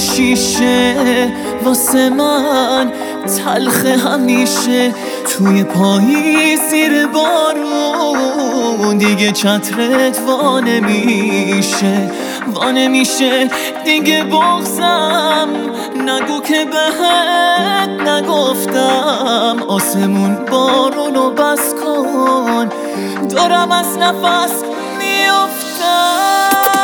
شیشه واسه من تلخه همیشه. توی پاییز زیر بارون دیگه چترت وانمیشه دیگه بغضم نگو که بهت نگفتم. آسمون بارونو بس کن دارم از نفس میافتم.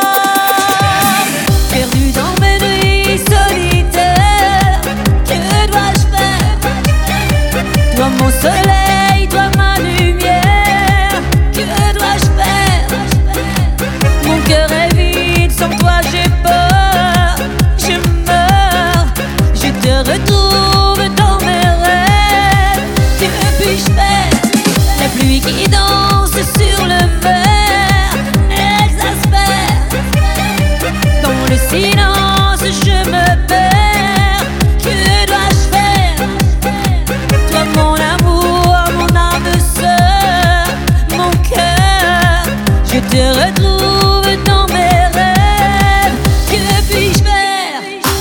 Perdu dans mes nuits solitaires, que dois-je faire? Toi mon soleil, toi ma lumière, que dois-je faire? Mon cœur est vide, sans toi j'ai peur, je meurs. Je te retrouve dans mes rêves, que puis-je faire? La pluie qui danse sur le mer exaspère. Dans le silence je me perds, que dois-je faire? Toi mon amour, mon âme sœur, mon cœur, je te retrouve dans mes rêves, que puis-je faire?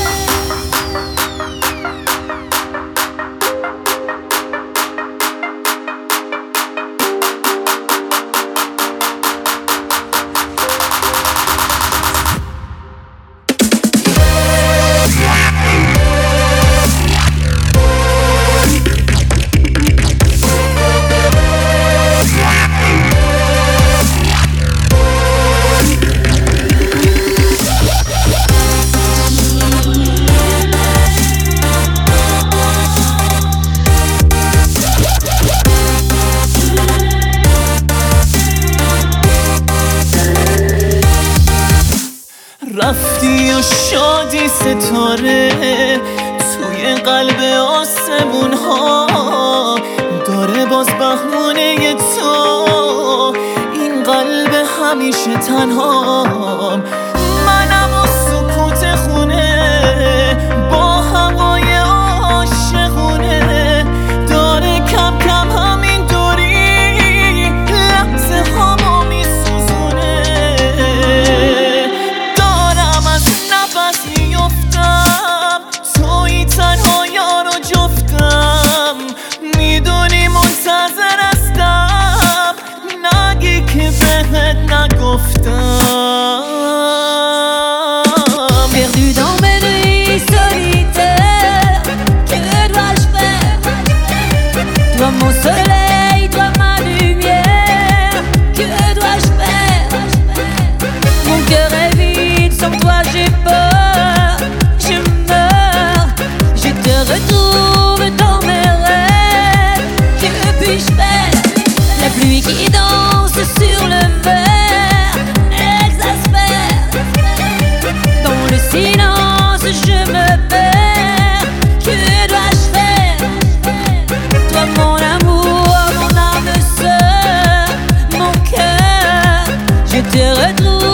رفتی و شادی ستاره توی قلب آسمون ها داره باز بهونه تو. این قلب همیشه تنهام، منم و سکوت خونه با هوای عاشقونه داره کم کم همین دوری لحظه هامو میسوزونه. توی تنها یار و جفتم، میدونی منتظر هستم نگی که بهت نگفتم. Perdu dans mes nuits solitaires, que dois-je faire? Toi mon soleil, toi ma lumière, que dois-je faire? Mon cœur est vide, sans toi j'ai peur, je meurs. Je te retrouve dans mes rêves, que puis-je faire? La pluie qui danse sur le mer exaspère. Dans le silence je me perds, que dois-je faire? Toi mon amour, mon âme sœur, mon cœur, je te retrouve